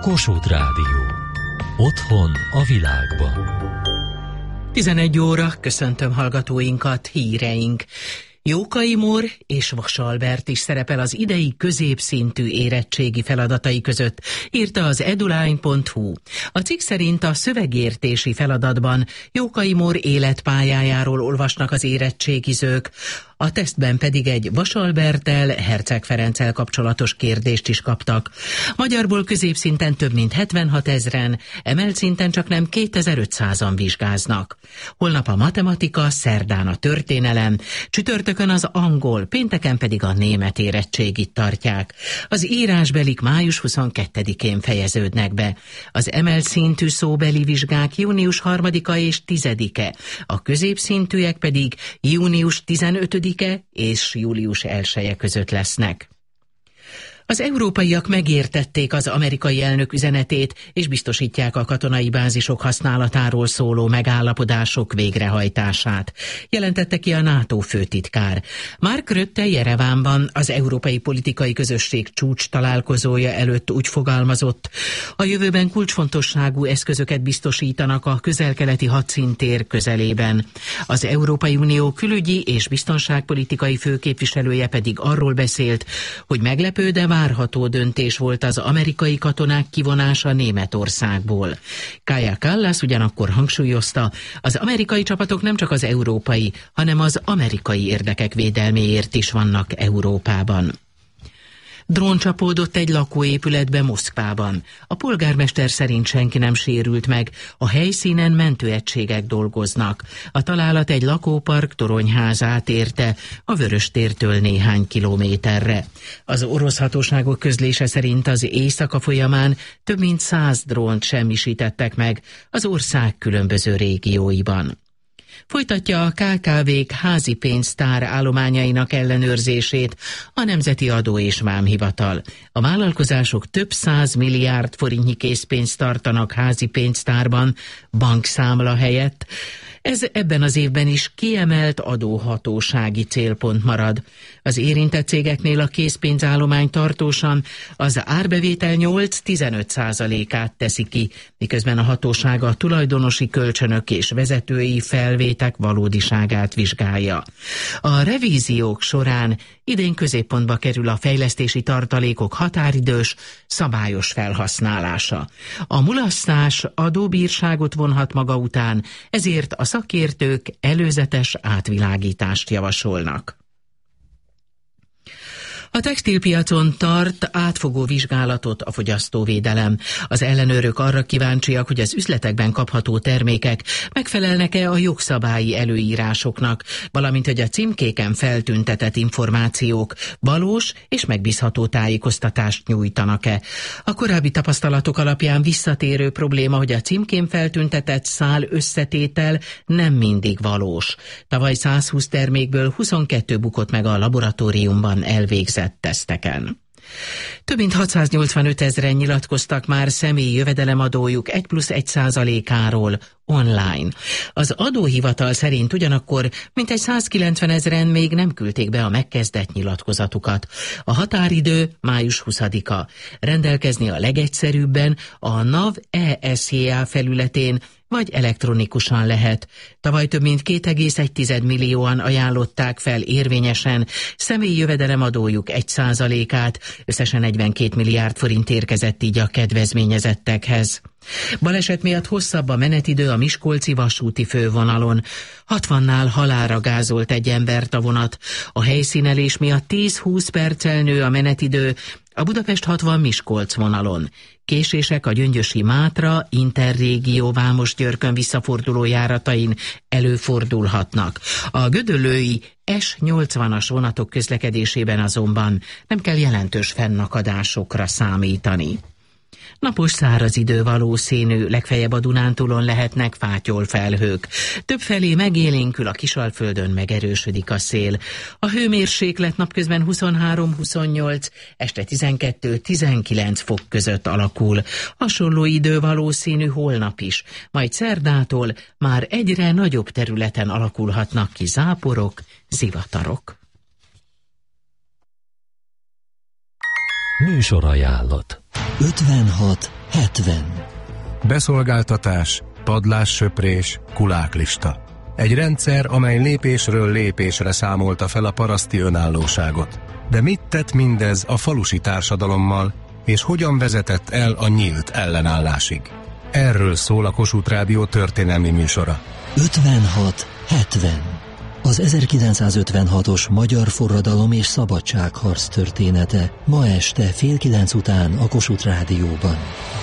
Kossuth Rádió. Otthon a világban. 11 óra, köszöntöm hallgatóinkat, híreink. Jókai Mór és Vas Albert is szerepel az idei középszintű érettségi feladatai között, írta az eduline.hu. A cikk szerint a szövegértési feladatban Jókai Mór életpályájáról olvasnak az érettségizők, a tesztben pedig egy Vas Alberttel, Herceg Ferenccel kapcsolatos kérdést is kaptak. Magyarból középszinten több mint 76 000-en, emelt szinten csaknem 2500-an vizsgáznak. Holnap a matematika, szerdán a történelem, csütörtökön az angol, pénteken pedig a német érettségit tartják. Az írásbelik május 22-én fejeződnek be. Az emelt szintű szóbeli vizsgák június 3-a és 10-e, a középszintűek pedig június 15-e és július 1-e között lesznek. Az európaiak megértették az amerikai elnök üzenetét, és biztosítják a katonai bázisok használatáról szóló megállapodások végrehajtását, jelentette ki a NATO főtitkár. Mark Rutte Jerevánban az Európai Politikai Közösség csúcs találkozója előtt úgy fogalmazott, a jövőben kulcsfontosságú eszközöket biztosítanak a közel-keleti hadszintér közelében. Az Európai Unió külügyi és biztonságpolitikai főképviselője pedig arról beszélt, hogy meglepő, de várható döntés volt az amerikai katonák kivonása Németországból. Kaja Kallas ugyanakkor hangsúlyozta, az amerikai csapatok nem csak az európai, hanem az amerikai érdekek védelméért is vannak Európában. Drón csapódott egy lakóépületbe Moszkvában. A polgármester szerint senki nem sérült meg, a helyszínen mentőegységek dolgoznak. A találat egy lakópark toronyházát érte, a Vöröstértől néhány kilométerre. Az orosz hatóságok közlése szerint az éjszaka folyamán több mint 100 drónt semmisítettek meg az ország különböző régióiban. Folytatja a KKV-k házi pénztár állományainak ellenőrzését a Nemzeti Adó és Vámhivatal. A vállalkozások több 100 milliárd forintnyi készpénzt tartanak házi pénztárban bankszámla helyett. Ez ebben az évben is kiemelt adóhatósági célpont marad. Az érintett cégeknél a készpénzállomány tartósan az árbevétel 8-15%-át teszi ki, miközben a hatóság a tulajdonosi kölcsönök és vezetői felvétek valódiságát vizsgálja. A revíziók során idén középpontba kerül a fejlesztési tartalékok határidős, szabályos felhasználása. A mulasztás adóbírságot vonhat maga után, ezért a szakértők előzetes átvilágítást javasolnak. A textilpiacon tart átfogó vizsgálatot a fogyasztóvédelem. Az ellenőrök arra kíváncsiak, hogy az üzletekben kapható termékek megfelelnek-e a jogszabályi előírásoknak, valamint hogy a címkéken feltüntetett információk valós és megbízható tájékoztatást nyújtanak-e. A korábbi tapasztalatok alapján visszatérő probléma, hogy a címkén feltüntetett szál összetétel nem mindig valós. Tavaly 120 termékből 22 bukott meg a laboratóriumban elvégzett teszteken. Több mint 685 000-en nyilatkoztak már személyi jövedelemadójuk 1+1%-áról online. Az adóhivatal szerint ugyanakkor mintegy 190 000-en még nem küldték be a megkezdett nyilatkozatukat. A határidő május 20-a. Rendelkezni a legegyszerűbben a NAV ESJA felületén vagy elektronikusan lehet. Tavaly több mint 2,1 millióan ajánlották fel érvényesen személyi jövedelemadójuk 1%-át, összesen 42 milliárd forint érkezett így a kedvezményezettekhez. Baleset miatt hosszabb a menetidő a miskolci vasúti fővonalon. 60-nál halálra gázolt egy embert a vonat. A helyszínelés miatt 10-20 perccel nő a menetidő a Budapest 60 Miskolc vonalon. Késések a gyöngyösi Mátra, Interrégió Vámos-Györkön visszaforduló járatain előfordulhatnak. A gödöllői S80-as vonatok közlekedésében azonban nem kell jelentős fennakadásokra számítani. Napos száraz idő valószínű, legfeljebb a Dunántúlon lehetnek fátyolfelhők. Többfelé megélénkül, a Kisalföldön megerősödik a szél. A hőmérséklet napközben 23-28, este 12-19 fok között alakul. Hasonló idő valószínű holnap is, majd szerdától már egyre nagyobb területen alakulhatnak ki záporok, zivatarok. Műsorajánlat. 56 70. Beszolgáltatás, padlássöprés, kuláklista. Egy rendszer, amely lépésről lépésre számolta fel a paraszti önállóságot. De mit tett mindez a falusi társadalommal, és hogyan vezetett el a nyílt ellenállásig? Erről szól a Kossuth Rádió történelmi műsora. 56 70. Az 1956-os magyar forradalom és szabadságharc története ma este 8:30 után a Kossuth Rádióban.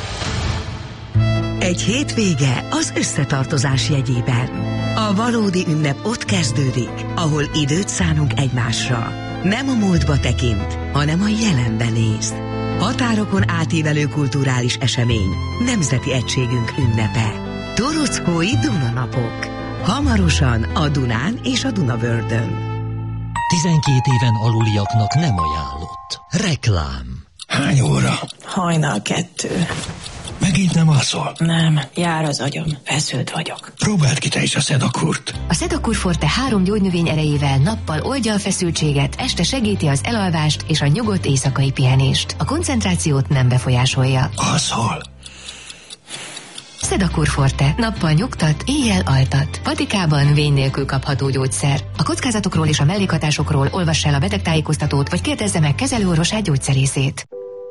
Egy hétvége az összetartozás jegyében. A valódi ünnep ott kezdődik, ahol időt szánunk egymásra. Nem a múltba tekint, hanem a jelenbe néz. Határokon átívelő kulturális esemény, nemzeti egységünk ünnepe. Torockói Dunanapok. Hamarosan a Dunán és a Dunavördön. 12 éven aluliaknak nem ajánlott. Reklám. Hány óra? Hajnal 2. Megint nem alszol? Nem, jár az agyam, feszült vagyok. Próbáld ki te is a Sedakurt. A Sedakur Forte 3 gyógynövény erejével nappal oldja a feszültséget, este segíti az elalvást és a nyugodt éjszakai pihenést. A koncentrációt nem befolyásolja. Alszol? Sedakur Forte. Nappal nyugtat, éjjel altat. Patikában vény nélkül kapható gyógyszer. A kockázatokról és a mellékhatásokról olvass el a betegtájékoztatót, vagy kérdezze meg kezelőorvosát, gyógyszerészét.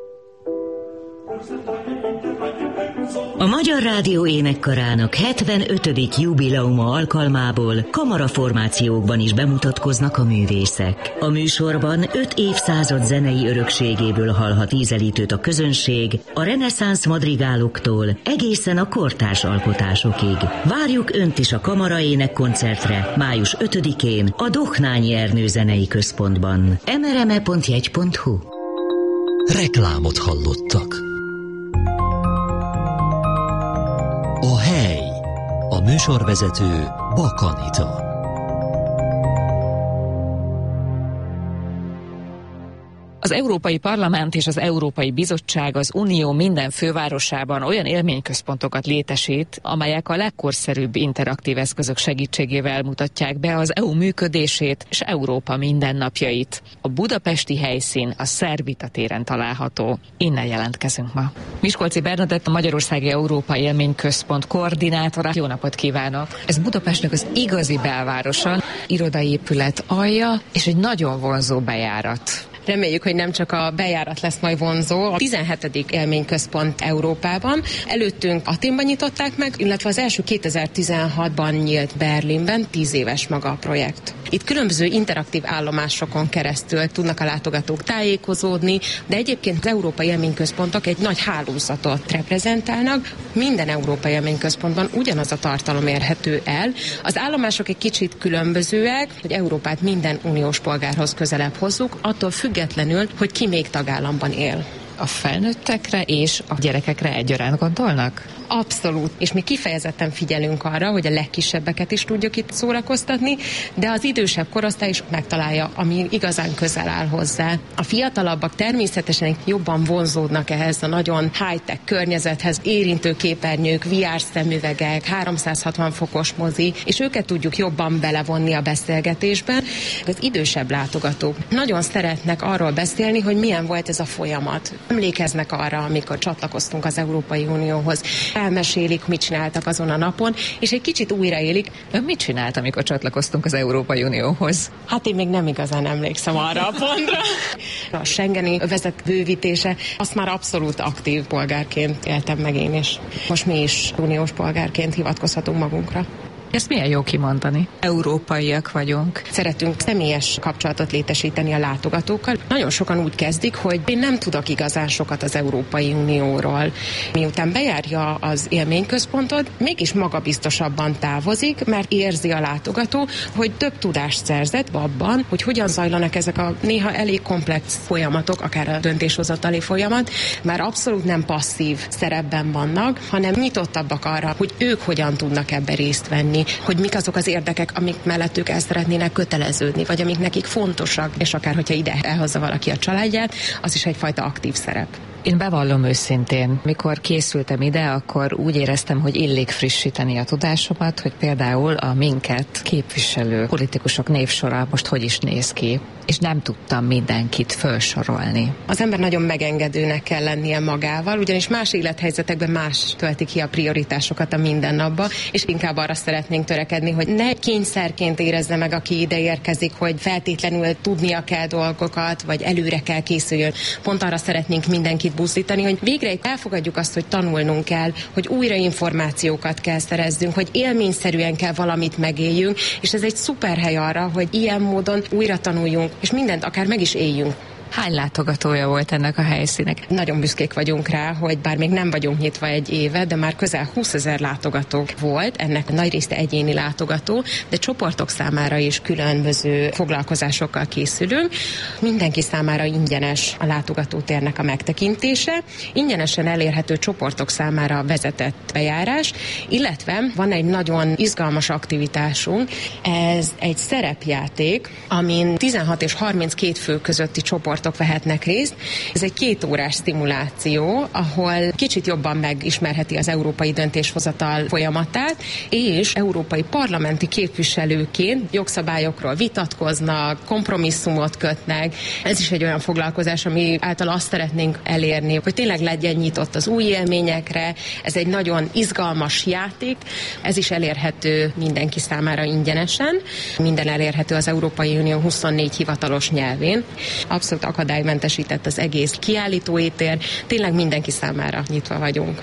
A Magyar Rádió énekkarának 75. jubileuma alkalmából kamaraformációkban is bemutatkoznak a művészek. A műsorban 5 évszázad zenei örökségéből hallhat ízelítőt a közönség, a reneszánsz madrigáloktól egészen a kortárs alkotásokig. Várjuk Önt is a kamaraénekkoncertre május 5-én a Dohnányi Ernő Zenei Központban. mrme.jegy.hu. Reklámot hallottak. A hely. A műsorvezető Bak Anita. Az Európai Parlament és az Európai Bizottság az Unió minden fővárosában olyan élményközpontokat létesít, amelyek a legkorszerűbb interaktív eszközök segítségével mutatják be az EU működését és Európa mindennapjait. A budapesti helyszín a Szervita téren található. Innen jelentkezünk ma. Miskolci Bernadett, a Magyarországi Európa Élményközpont koordinátora. Jó napot kívánok! Ez Budapestnek az igazi belvárosa, irodai épület alja és egy nagyon vonzó bejárat. Reméljük, hogy nem csak a bejárat lesz majd vonzó. A 17. élményközpont Európában. Előttünk Athénban nyitották meg, illetve az első 2016-ban nyílt Berlinben, 10 éves maga a projekt. Itt különböző interaktív állomásokon keresztül tudnak a látogatók tájékozódni, de egyébként az európai élményközpontok egy nagy hálózatot reprezentálnak. Minden európai élményközpontban ugyanaz a tartalom érhető el. Az állomások egy kicsit különbözőek, hogy Európát minden uniós polgárhoz közelebb hozzuk, attól függetlenül, hogy ki még tagállamban él. A felnőttekre és a gyerekekre egyaránt gondolnak? Abszolút. És mi kifejezetten figyelünk arra, hogy a legkisebbeket is tudjuk itt szórakoztatni, de az idősebb korosztály is megtalálja, ami igazán közel áll hozzá. A fiatalabbak természetesen jobban vonzódnak ehhez a nagyon high-tech környezethez, érintő képernyők, VR szemüvegek, 360 fokos mozi, és őket tudjuk jobban belevonni a beszélgetésben. Az idősebb látogatók nagyon szeretnek arról beszélni, hogy milyen volt ez a folyamat. Emlékeznek arra, amikor csatlakoztunk az Európai Unióhoz. Elmesélik, mit csináltak azon a napon, és egy kicsit újraélik. Ön mit csinált, amikor csatlakoztunk az Európai Unióhoz? Hát én még nem igazán emlékszem arra a pontra. A schengeni övezet bővítése, azt már abszolút aktív polgárként éltem meg én is. Most mi is uniós polgárként hivatkozhatunk magunkra. Ezt milyen jó kimondani? Európaiak vagyunk. Szeretünk személyes kapcsolatot létesíteni a látogatókkal. Nagyon sokan úgy kezdik, hogy én nem tudok igazán sokat az Európai Unióról. Miután bejárja az élményközpontot, mégis magabiztosabban távozik, mert érzi a látogató, hogy több tudást szerzett abban, hogy hogyan zajlanak ezek a néha elég komplex folyamatok, akár a döntéshozatali folyamat, már abszolút nem passzív szerepben vannak, hanem nyitottabbak arra, hogy ők hogyan tudnak ebbe részt venni, hogy mik azok az érdekek, amik mellett ők el szeretnének köteleződni, vagy amik nekik fontosak, és akár hogyha ide elhozza valaki a családját, az is egyfajta aktív szerep. Én bevallom őszintén, mikor készültem ide, akkor úgy éreztem, hogy illik frissíteni a tudásomat, hogy például a minket képviselő politikusok névsora most hogy is néz ki, és nem tudtam mindenkit felsorolni. Az ember nagyon megengedőnek kell lennie magával, ugyanis más élethelyzetekben más tölti ki a prioritásokat a mindennapba, és inkább arra szeretnénk törekedni, hogy ne kényszerként érezze meg, aki ide érkezik, hogy feltétlenül tudnia kell dolgokat, vagy előre kell készüljön. Pont arra szeretnénk mindenkit buzdítani, hogy végre elfogadjuk azt, hogy tanulnunk kell, hogy újra információkat kell szerezzünk, hogy élményszerűen kell valamit megéljünk, és ez egy szuper hely arra, hogy ilyen módon újra tanuljunk, és mindent akár meg is éljünk. Hány látogatója volt ennek a helyszínek? Nagyon büszkék vagyunk rá, hogy bár még nem vagyunk nyitva egy éve, de már közel 20 000 látogató volt, ennek nagy része egyéni látogató, de csoportok számára is különböző foglalkozásokkal készülünk. Mindenki számára ingyenes a látogatótérnek a megtekintése, ingyenesen elérhető csoportok számára vezetett bejárás, illetve van egy nagyon izgalmas aktivitásunk, ez egy szerepjáték, amin 16 és 32 fő közötti csoport vehetnek részt. Ez egy 2 órás szimuláció, ahol kicsit jobban megismerheti az európai döntéshozatal folyamatát, és európai parlamenti képviselőként jogszabályokról vitatkoznak, kompromisszumot kötnek. Ez is egy olyan foglalkozás, ami által azt szeretnénk elérni, hogy tényleg legyen nyitott az új élményekre. Ez egy nagyon izgalmas játék, ez is elérhető mindenki számára ingyenesen. Minden elérhető az Európai Unió 24 hivatalos nyelvén. Abszolút akadálymentesített az egész kiállítói tér, tényleg mindenki számára nyitva vagyunk.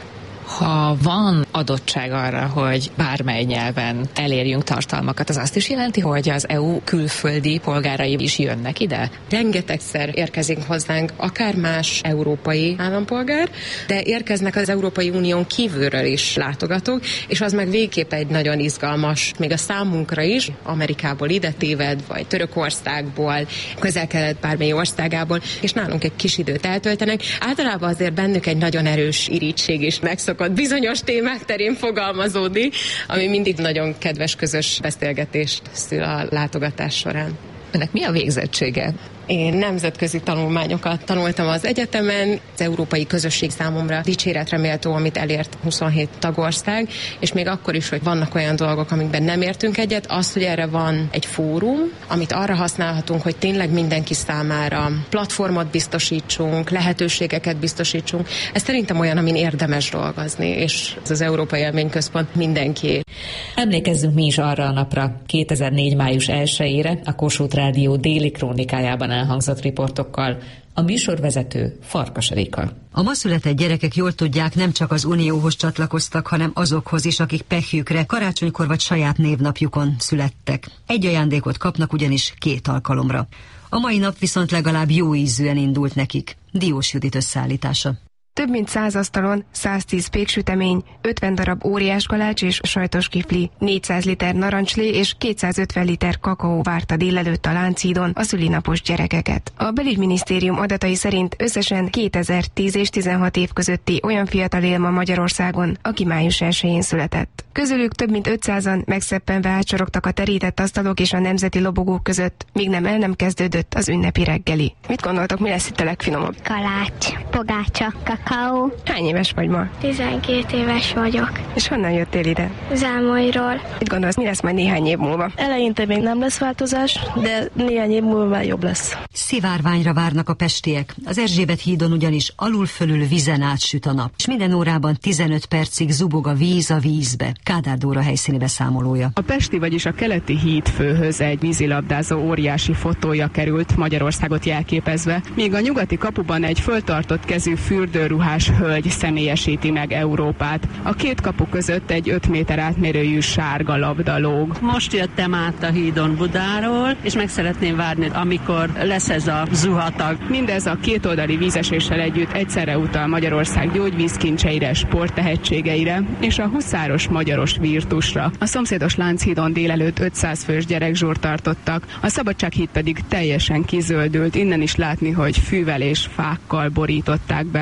Ha van adottság arra, hogy bármely nyelven elérjünk tartalmakat, az azt is jelenti, hogy az EU külföldi polgárai is jönnek ide? Rengetegszer érkezik hozzánk akár más európai állampolgár, de érkeznek az Európai Unión kívülről is látogatók, és az meg végképp egy nagyon izgalmas, még a számunkra is, Amerikából ide téved, vagy Törökországból, Közel-Kelet bármely országából, és nálunk egy kis időt eltöltenek. Általában azért bennük egy nagyon erős irítség is megszokott bizonyos témák terén fogalmazódni, ami mindig nagyon kedves közös beszélgetést szül a látogatás során. Önnek mi a végzettsége? Én nemzetközi tanulmányokat tanultam az egyetemen, az európai közösség számomra dicséretre méltó, amit elért 27 tagország, és még akkor is, hogy vannak olyan dolgok, amikben nem értünk egyet, az, hogy erre van egy fórum, amit arra használhatunk, hogy tényleg mindenki számára platformot biztosítsunk, lehetőségeket biztosítsunk. Ez szerintem olyan, amin érdemes dolgozni, és ez az Európai Élményközpont mindenki. Emlékezzünk mi is arra a napra, 2004. május 1-ére a Kossuth Rádió déli krónikájában elhangzott riportokkal. A műsorvezető Farkas Erika. A ma született gyerekek jól tudják, nem csak az Unióhoz csatlakoztak, hanem azokhoz is, akik pehjükre karácsonykor vagy saját névnapjukon születtek. Egy ajándékot kapnak ugyanis 2 alkalomra. A mai nap viszont legalább jó ízűen indult nekik. Diós Judit összeállítása. Több mint 100 asztalon, 110 péksütemény, 50 darab óriás galács és sajtos kifli, 400 liter narancslé és 250 liter kakaó várta délelőtt a Lánchídon a szülinapos gyerekeket. A belügyminisztérium adatai szerint összesen 2010 és 16 év közötti olyan fiatal él ma Magyarországon, aki május 1-én született. Közülük több mint 500-an megszeppenve átsorogtak a terített asztalok és a nemzeti lobogók között, míg nem kezdődött az ünnepi reggeli. Mit gondoltok, mi lesz itt a legfinomabb? Kalács, pogácsa, kakaó. Hány éves vagy ma? 12 éves vagyok. És honnan jöttél ide? Zámolyról. Mit gondolsz, mi lesz majd néhány év múlva? Eleinte még nem lesz változás, de néhány év múlva már jobb lesz. Szivárványra várnak a pestiek. Az Erzsébet hídon ugyanis alul-fölül vizen átsüt a nap, és minden órában 15 percig zubog a víz a vízbe. Kádár Dóra helyszíni beszámolója. A pesti, vagyis a keleti hídfőhöz egy vízilabdázó óriási fotója került, Magyarországot jelképezve, míg a nyugati kapuban egy föltartott kezű fürdőruhás hölgy személyesíti meg Európát. A 2 kapu között egy 5 méter átmérőjű sárga labda lóg. Most jöttem át a hídon Budáról, és meg szeretném várni, amikor lesz ez a zuhatag. Mindez a 2 oldali vízeséssel együtt egyszerre utal Magyarország gyógyvízkincseire, sporttehetségeire és a huszáros magyaros virtusra. A szomszédos Lánchídon délelőtt 500 fős gyerekzsúrt tartottak, a Szabadsághíd pedig teljesen kizöldült, innen is látni, hogy fűvel és fákkal borították be. Nagyon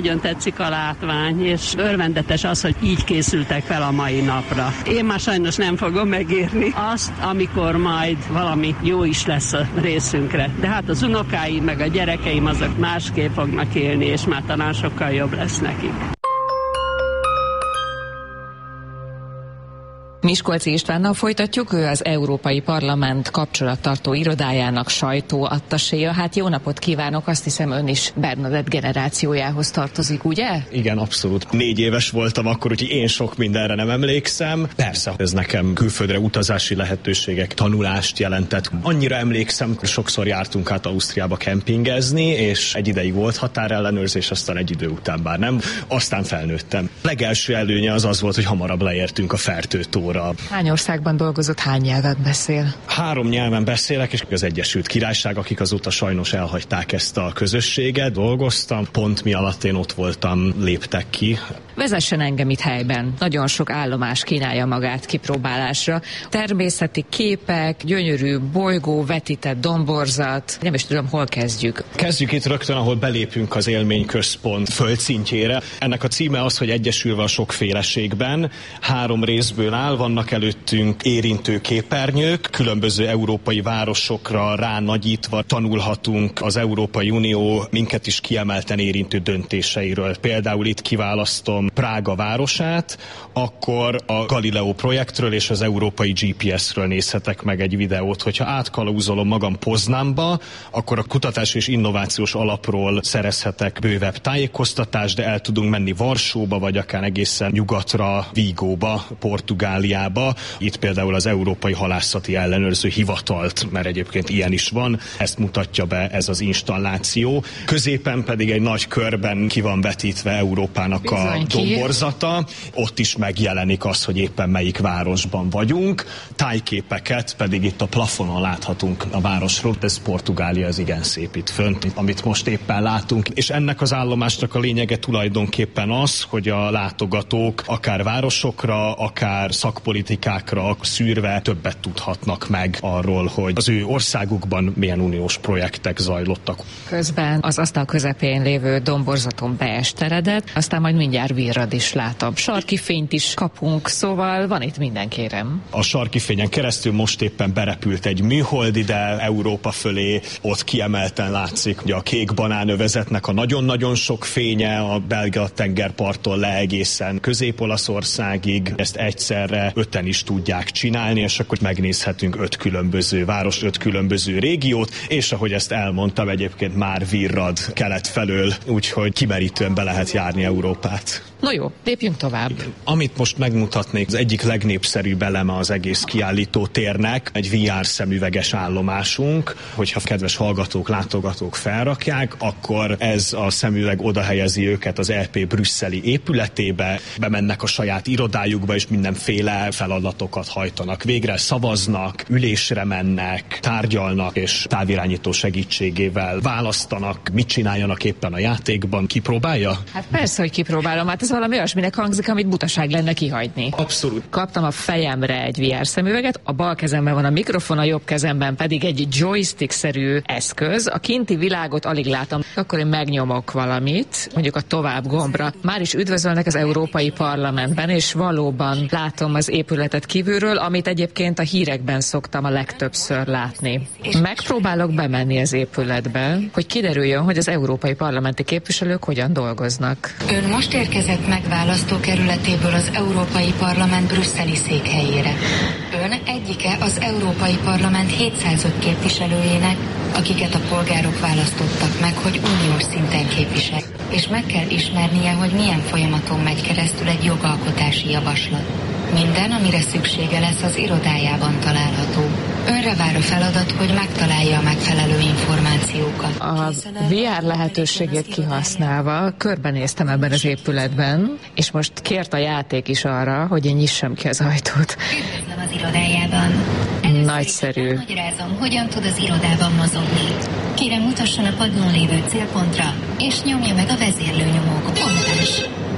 nagyon tetszik a látvány, és örvendetes az, hogy így készültek fel a mai napra. Én már sajnos nem fogom megérni azt, amikor majd valami jó is lesz a részünkre. De hát az unokáim meg a gyerekeim azok másképp fognak élni, és már talán sokkal jobb lesz nekik. Miskolci Istvánnal folytatjuk, ő az Európai Parlament kapcsolattartó irodájának sajtóattaséja. Hát jó napot kívánok, azt hiszem ön is Bernadett generációjához tartozik, ugye? Igen, abszolút. 4 éves voltam akkor, úgyhogy én sok mindenre nem emlékszem. Persze, ez nekem külföldre utazási lehetőségek, tanulást jelentett. Annyira emlékszem, sokszor jártunk át Ausztriába kempingezni, és egy ideig volt határellenőrzés, aztán egy idő után bár nem. Aztán felnőttem. Legelső előnye az volt, hogy hamarabb leértünk a Fertőtóra. Hány országban dolgozott, hány nyelvet beszél? 3 nyelven beszélek, és az Egyesült Királyság, akik azóta sajnos elhagyták ezt a közösséget, dolgoztam. Pont mi alatt én ott voltam, léptek ki. Vezessen engem itt helyben. Nagyon sok állomás kínálja magát kipróbálásra. Természeti képek, gyönyörű bolygó, vetített domborzat. Nem is tudom, hol kezdjük. Kezdjük itt rögtön, ahol belépünk az élményközpont földszintjére. Ennek a címe az, hogy Egyesülve a sokféleségben. 3 részből áll, vannak előttünk érintő képernyők, különböző európai városokra ránagyítva tanulhatunk az Európai Unió minket is kiemelten érintő döntéseiről. Például itt kiválasztom Prága városát, akkor a Galileo projektről és az európai GPS-ről nézhetek meg egy videót. Hogyha átkalauzolom magam Poznanba, akkor a kutatás és innovációs alapról szerezhetek bővebb tájékoztatást, de el tudunk menni Varsóba, vagy akár egészen nyugatra, Vigóba, Portugáliába. Itt például az Európai Halászati Ellenőrző Hivatalt, mert egyébként ilyen is van, ezt mutatja be ez az installáció. Középen pedig egy nagy körben ki van vetítve Európának a domborzata. Ott is megjelenik az, hogy éppen melyik városban vagyunk. Tájképeket pedig itt a plafonon láthatunk a városról. Ez Portugália, ez igen szép itt fönt, amit most éppen látunk. És ennek az állomásnak a lényege tulajdonképpen az, hogy a látogatók akár városokra, akár szakpolitikákra szűrve többet tudhatnak meg arról, hogy az ő országukban milyen uniós projektek zajlottak. Közben az asztal közepén lévő domborzaton beesteredett, aztán majd mindjárt virrad is látom. Sarki fényt is kapunk, szóval van itt minden, kérem. A sarki fényen keresztül most éppen berepült egy műhold ide Európa fölé, ott kiemelten látszik, hogy a kék banánövezetnek a nagyon-nagyon sok fénye a belga tengerparttól le egészen Közép-Olaszországig. Ezt egyszerre 5-en is tudják csinálni, és akkor megnézhetünk 5 különböző város, 5 különböző régiót, és ahogy ezt elmondtam, egyébként már virrad kelet felől, úgyhogy kimerítően be lehet járni Európát. No jó, lépjünk tovább. Amit most megmutatnék, az egyik legnépszerűbb eleme az egész kiállító térnek, egy VR szemüveges állomásunk, hogyha kedves hallgatók, látogatók felrakják, akkor ez a szemüveg oda helyezi őket az EP brüsszeli épületébe, bemennek a saját irodájukba, és mindenféle feladatokat hajtanak végre, szavaznak, ülésre mennek, tárgyalnak, és távirányító segítségével választanak, mit csináljanak éppen a játékban. Kipróbálja? Hát persze, hogy kipróbálom, hát ez valami olyasminek hangzik, amit butaság lenne kihagyni. Abszolút. Kaptam a fejemre egy VR szemüveget, a bal kezemben van a mikrofon, a jobb kezemben pedig egy joystick-szerű eszköz. A kinti világot alig látom. Akkor én megnyomok valamit, mondjuk a tovább gombra. Már is üdvözölnek az Európai Parlamentben, és valóban látom az épületet kívülről, amit egyébként a hírekben szoktam a legtöbbször látni. Megpróbálok bemenni az épületbe, hogy kiderüljön, hogy az európai parlamenti képviselők hogyan dolgoznak. Ön most érkezett meg választókerületéből az Európai Parlament brüsszeli székhelyére. Ön egyike az Európai Parlament 705 képviselőjének, akiket a polgárok választottak meg, hogy uniós szinten képvisel. És meg kell ismernie, hogy milyen folyamaton megy keresztül egy jogalkotási javaslat. Minden, amire szüksége lesz, az irodájában található. Önre vár a feladat, hogy megtalálja a megfelelő információkat. A VR lehetőségét kihasználva körbenéztem ebben az épületben, és most kért a játék is arra, hogy én nyissam ki az ajtót. Üdvözlöm az irodájában. Nagyszerű. Magyarázom, hogyan tud az irodában mozogni. Kérem, mutasson a padlón lévő célpontra, és nyomja meg a vezérlőnyomógombot.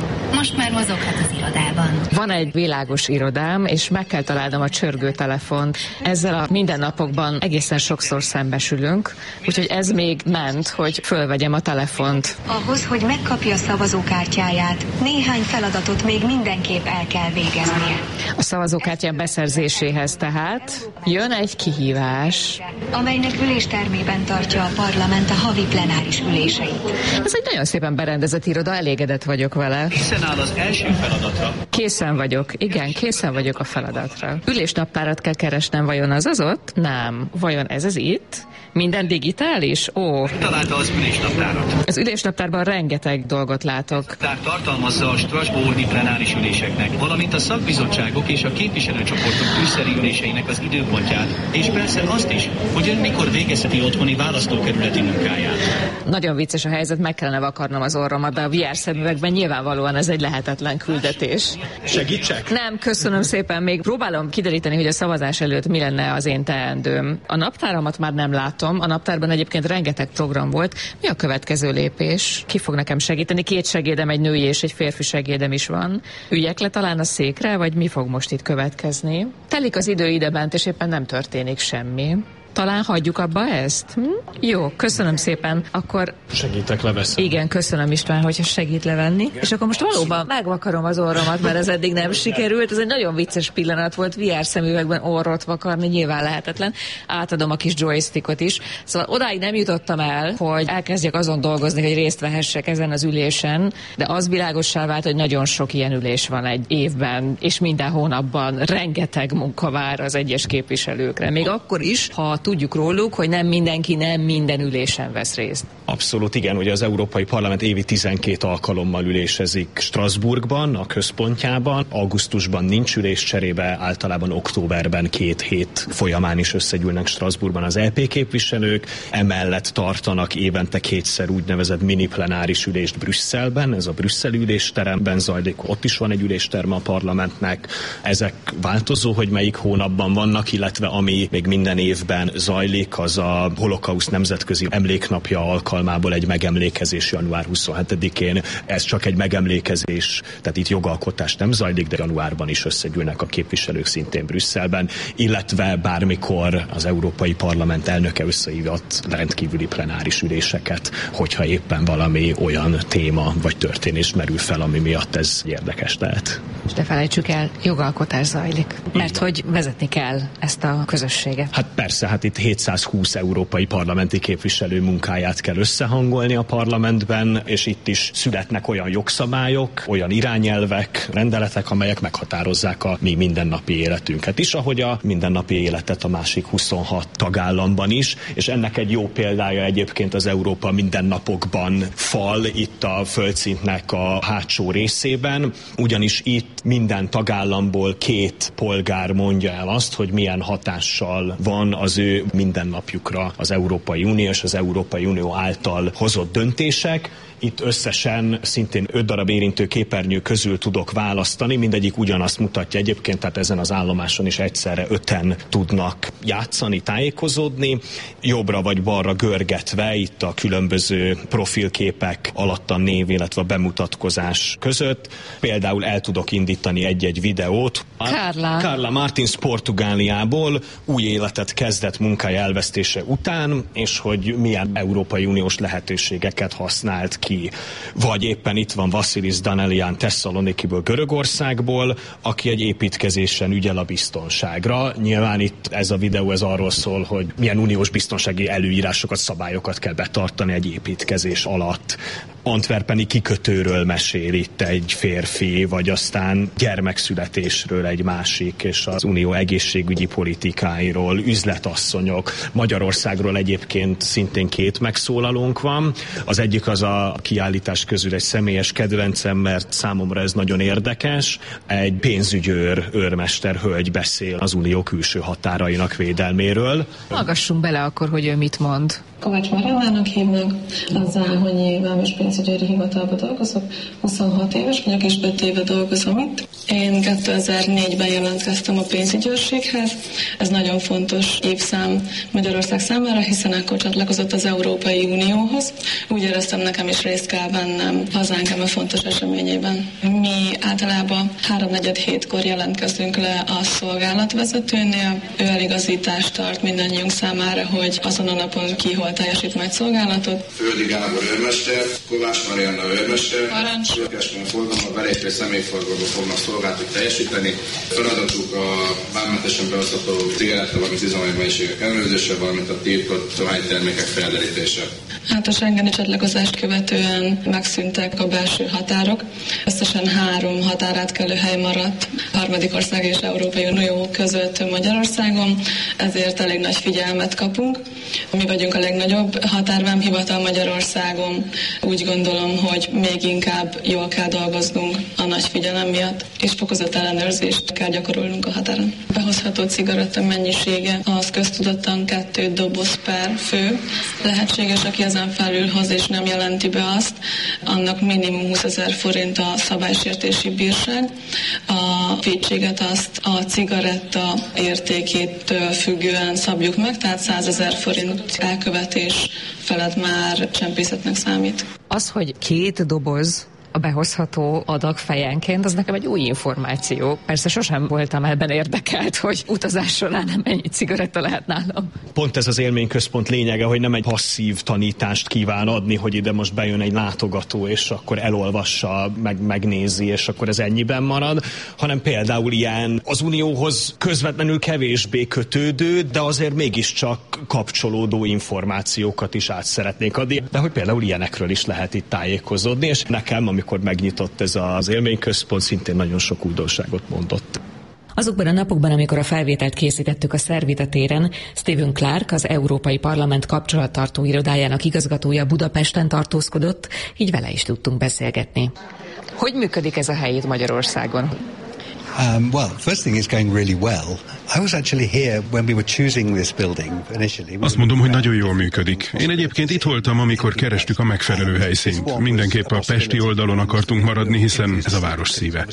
most már mozoghat az irodában. Van egy világos irodám, és meg kell találnom a csörgőtelefont. Ezzel a mindennapokban egészen sokszor szembesülünk, úgyhogy ez még ment, hogy fölvegyem a telefont. Ahhoz, hogy megkapja szavazókártyáját, néhány feladatot még mindenképp el kell végeznie. A szavazókártyám beszerzéséhez tehát jön egy kihívás, amelynek üléstermében tartja a parlament a havi plenáris üléseit. Ez egy nagyon szépen berendezett iroda, elégedett vagyok vele. Készen áll az első feladatra? Készen vagyok, igen, készen vagyok a feladatra. Ülésnaptárat kell keresnem, vajon az ott? Nem. Vajon ez itt? Minden digitális? Ó. Találta az ülésnaptárat. Az ülésnaptárban rengeteg dolgot látok. Tartalmazza a strasbourgi plenáris üléseknek, valamint a szakbizottságok és a képviselőcsoportok brüsszeli üléseinek az időpontját, és persze azt is, hogy ön mikor végezheti otthoni választókerületi munkáját. Nagyon vicces a helyzet, meg kellene vakarnom az orromat, de a VR szemüvegben nyilvánvalóan ez egy lehetetlen küldetés. Segítsek? Nem, köszönöm szépen, még próbálom kideríteni, hogy a szavazás előtt mi lenne az én teendőm. A naptáramat már nem látom, a naptárban egyébként rengeteg program volt. Mi a következő lépés? Ki fog nekem segíteni? 2 segédem, egy női és egy férfi segédem is van. Üljek le talán a székre, vagy mi fog most itt következni? Telik az idő idebent, és éppen nem történik semmi. Talán hagyjuk abba ezt? Jó, köszönöm szépen. Akkor... Segítek leveszem. Igen, köszönöm István, hogyha segít levenni. Igen. És akkor most valóban megvakarom az orromat, mert ez eddig nem sikerült. Ez egy nagyon vicces pillanat volt, VR szemüvegben orrot vakarni, nyilván lehetetlen. Átadom a kis joystickot is. Szóval odáig nem jutottam el, hogy elkezdjek azon dolgozni, hogy részt vehessek ezen az ülésen, de az világossá vált, hogy nagyon sok ilyen ülés van egy évben, és minden hónapban rengeteg munka vár az egyes képviselőkre. Még akkor is, ha tudjuk róluk, hogy nem mindenki nem minden ülésen vesz részt. Abszolút igen, ugye az Európai Parlament évi 12 alkalommal ülésezik Strasbourgban, a központjában. Augusztusban nincs ülés, cserébe általában októberben 2 hét folyamán is összegyűlnek Strasbourgban az EP képviselők. Emellett tartanak évente 2-szer úgynevezett mini plenáris ülést Brüsszelben, ez a brüsszeli ülésteremben zajlik, ott is van egy ülésterme a parlamentnek. Ezek változó, hogy melyik hónapban vannak, illetve ami még minden évben zajlik, az a Holokauszt nemzetközi emléknapja alkalmából egy megemlékezés január 27-én. Ez csak egy megemlékezés, tehát itt jogalkotás nem zajlik, de januárban is összegyűlnek a képviselők szintén Brüsszelben, illetve bármikor az Európai Parlament elnöke összehívott rendkívüli plenáris üléseket, hogyha éppen valami olyan téma vagy történés merül fel, ami miatt ez érdekes lehet. És ne felejtsük el, jogalkotás zajlik, mert hogy vezetni kell ezt a közösséget. Hát persze, hát itt 720 európai parlamenti képviselő munkáját kell összehangolni a parlamentben, és itt is születnek olyan jogszabályok, olyan irányelvek, rendeletek, amelyek meghatározzák a mi mindennapi életünket is, ahogy a mindennapi életet a másik 26 tagállamban is, és ennek egy jó példája egyébként az Európa mindennapokban fal itt a földszintnek a hátsó részében, ugyanis itt minden tagállamból 2 polgár mondja el azt, hogy milyen hatással van az ő mindennapjukra az Európai Unió és az Európai Unió által hozott döntések. Itt összesen szintén 5 darab érintő képernyő közül tudok választani, mindegyik ugyanazt mutatja egyébként, tehát ezen az állomáson is egyszerre 5-en tudnak játszani, tájékozódni. Jobbra vagy balra görgetve itt a különböző profilképek alatt a név, illetve a bemutatkozás között. Például el tudok indítani egy-egy videót. Carla Martins Portugáliából új életet kezdett munkája elvesztése után, és hogy milyen Európai Uniós lehetőségeket használt ki. Vagy éppen itt van Vasilis Danelian Tesszalonikiből, Görögországból, aki egy építkezésen ügyel a biztonságra. Nyilván itt ez a videó ez arról szól, hogy milyen uniós biztonsági előírásokat, szabályokat kell betartani egy építkezés alatt. Antwerpeni kikötőről mesél itt egy férfi, vagy aztán gyermekszületésről egy másik, és az unió egészségügyi politikáiról, üzletasszonyok. Magyarországról egyébként szintén 2 megszólalónk van. Az egyik az a kiállítás közül egy személyes kedvencem, mert számomra ez nagyon érdekes. Egy pénzügyőr, őrmester hölgy beszél az unió külső határainak védelméről. Hallgassunk bele akkor, hogy ő mit mond. Kovács Mariannának hívnak, az Záhonyi Vámos Pénzügyőri Hivatalban dolgozok, 26 éves vagyok, és 5 éve dolgozom itt. Én 2004-ben jelentkeztem a pénzügyőrséghez. Ez nagyon fontos évszám Magyarország számára, hiszen akkor csatlakozott az Európai Unióhoz. Úgy éreztem, nekem is részt kell vennem hazánk a fontos eseményében. Mi általában 3-4-7-kor jelentkezünk le a szolgálatvezetőnél. Ő eligazítást tart mindannyiunk számára, hogy azon a napon ki hol teljesít majd szolgálatot. Földi Gábor őrmester, Kovács Marianna őrmester, Keskmen forgalomban belépő személyforgalomban fognak szolgálatot teljesíteni. Feladatuk a vámmentesen beosztható cigaretta, valamint üzemanyagmennyiségek ellenőrzése, valamint a tiltott dohánytermékek felderítése. Hát a schengeni csatlakozást követően megszűntek a belső határok. Összesen 3 határátkelő hely maradt harmadik ország és Európai Unió között Magyarországon, ezért elég nagy figyelmet kapunk. Mi vagyunk a legnagyobb határvámhivatal Magyarországon. Úgy gondolom, hogy még inkább jól kell dolgoznunk a nagy figyelem miatt, és fokozott ellenőrzést kell gyakorolnunk a határon. Behozható cigaretta mennyisége az köztudottan 2 doboz per fő. Lehetséges, aki ezen felül hoz és nem jelenti be azt, annak minimum 20 000 forint a szabálysértési bírság. A vétséget azt a cigaretta értékétől függően szabjuk meg, tehát 100 000 forint elkövetés felett már csempészetnek számít. Az, hogy 2 doboz a behozható adag fejenként, az nekem egy új információ. Persze sosem voltam ebben érdekelt, hogy utazás során nem ennyi cigaretta lehet nálam. Pont ez az élményközpont lényege, hogy nem egy passzív tanítást kíván adni, hogy ide most bejön egy látogató, és akkor elolvassa, megnézi, és akkor ez ennyiben marad, hanem például ilyen az Unióhoz közvetlenül kevésbé kötődő, de azért mégiscsak kapcsolódó információkat is át szeretnék adni. De hogy például ilyenekről is lehet itt tájékozódni, és nekem, amikor megnyitott ez az élményközpont, szintén nagyon sok újdonságot mondott. Azokban a napokban, amikor a felvételt készítettük a Szervita téren, Stephen Clark, az Európai Parlament kapcsolattartó irodájának igazgatója Budapesten tartózkodott, így vele is tudtunk beszélgetni. Hogy működik ez a hely itt Magyarországon? Well, first thing is going really well. I was actually here when we were choosing this building initially. Azt mondom, hogy nagyon jól működik. Én egyébként itt voltam, amikor kerestük a megfelelő helyszínt. Mindenképp a pesti oldalon akartunk maradni, hiszen ez a város szíve.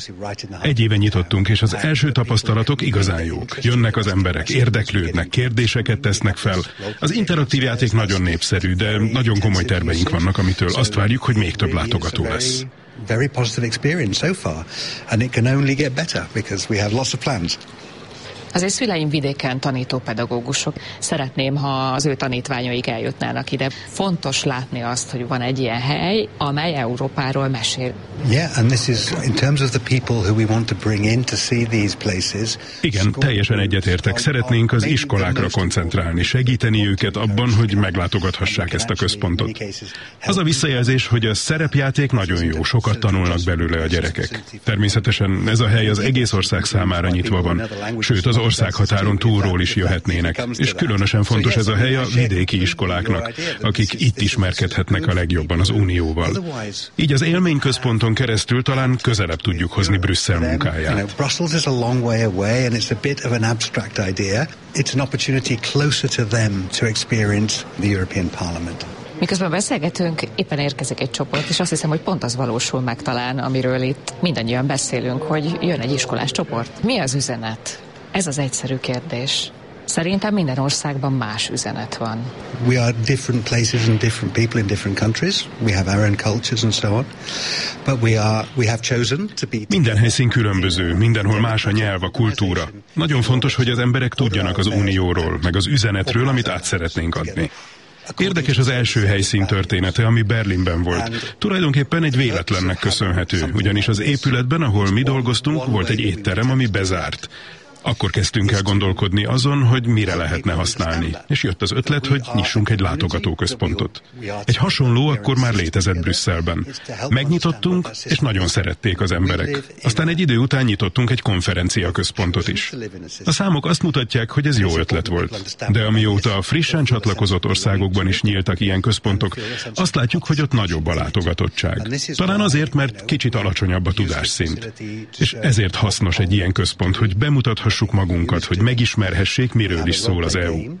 1 éve nyitottunk, és az első tapasztalatok igazán jók. Jönnek az emberek, érdeklődnek, kérdéseket tesznek fel. Az interaktív játék nagyon népszerű, de nagyon komoly terveink vannak, amitől azt várjuk, hogy még több látogató lesz. Very positive experience so far, and it can only get better because we have lots of plans. Az én szüleim vidéken tanítópedagógusok. Szeretném, ha az ő tanítványaik eljutnának ide. Fontos látni azt, hogy van egy ilyen hely, amely Európáról mesél. Yeah, and this is in terms of the people who we want to bring in to see these places. Igen, teljesen egyetértek. Szeretnénk az iskolákra koncentrálni, segíteni őket abban, hogy meglátogathassák ezt a központot. Az a visszajelzés, hogy a szerepjáték nagyon jó, sokat tanulnak belőle a gyerekek. Természetesen ez a hely az egész ország számára nyitva van, sőt az országhatáron túlról is jöhetnének, és különösen fontos ez a hely a vidéki iskoláknak, akik itt ismerkedhetnek a legjobban az Unióval. Így az élményközponton keresztül talán közelebb tudjuk hozni Brüsszel munkáját. Brussels is a long way away and it's a bit of an abstract idea. It's an opportunity closer to them to experience the European Parliament. Miközben beszélgetünk, éppen érkezik egy csoport, és azt hiszem, hogy pont az valósul meg talán, amiről itt mindannyian beszélünk, hogy jön egy iskolás csoport. Mi az üzenet? Ez az egyszerű kérdés. Szerintem minden országban más üzenet van. We are different places and different people in different countries. We have our own cultures and so on. But we have chosen to be. Minden helyszín különböző, mindenhol más a nyelv, a kultúra. Nagyon fontos, hogy az emberek tudjanak az Unióról, meg az üzenetről, amit át szeretnénk adni. Érdekes az első helyszín története, ami Berlinben volt. Tulajdonképpen egy véletlennek köszönhető, ugyanis az épületben, ahol mi dolgoztunk, volt egy étterem, ami bezárt. Akkor kezdtünk el gondolkodni azon, hogy mire lehetne használni, és jött az ötlet, hogy nyissunk egy látogatóközpontot. Egy hasonló akkor már létezett Brüsszelben. Megnyitottunk, és nagyon szerették az emberek. Aztán egy idő után nyitottunk egy konferenciaközpontot is. A számok azt mutatják, hogy ez jó ötlet volt. De amióta a frissen csatlakozott országokban is nyíltak ilyen központok, azt látjuk, hogy ott nagyobb a látogatottság. Talán azért, mert kicsit alacsonyabb a tudásszint. És ezért hasznos egy ilyen központ, hogy bemutathassuk magunkat, hogy megismerhessék, miről is szól az EU.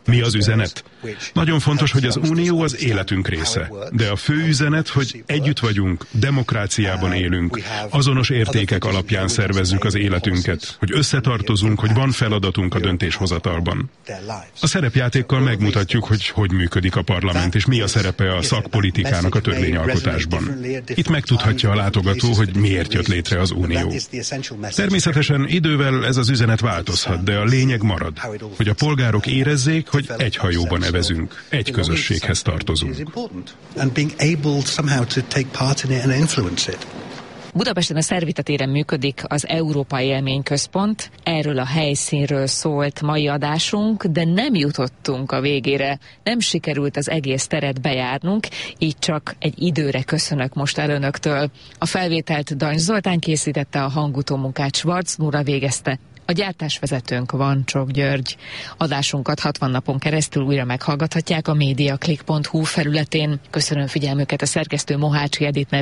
Mi az üzenet? Nagyon fontos, hogy az Unió az életünk része, de a fő üzenet, hogy együtt vagyunk, demokráciában élünk, azonos értékek alapján szervezzük az életünket, hogy összetartozunk, hogy van feladatunk a döntéshozatalban. A szerepjátékkal megmutatjuk, hogy működik a parlament, és mi a szerepe a szakpolitikának a törvényalkotásban. Itt megtudhatja a látogató, hogy miért jött létre az Unió. Természetesen idővel ez az üzenet változhat, de a lényeg marad, hogy a polgárok érezzék, hogy egy hajóban nevezünk, egy közösséghez tartozunk. Budapesten a Szervita téren működik az Európai Élményközpont. Erről a helyszínről szólt mai adásunk, de nem jutottunk a végére. Nem sikerült az egész teret bejárnunk, így csak egy időre köszönök most el önöktől. A felvételt Dancs Zoltán készítette, a hangutómunkát Schwarz Nóra végezte. A gyártásvezetőnk Vancsok György. Adásunkat 60 napon keresztül újra meghallgathatják a mediaclick.hu felületén. Köszönöm figyelmüket, a szerkesztő Mohácsi Edit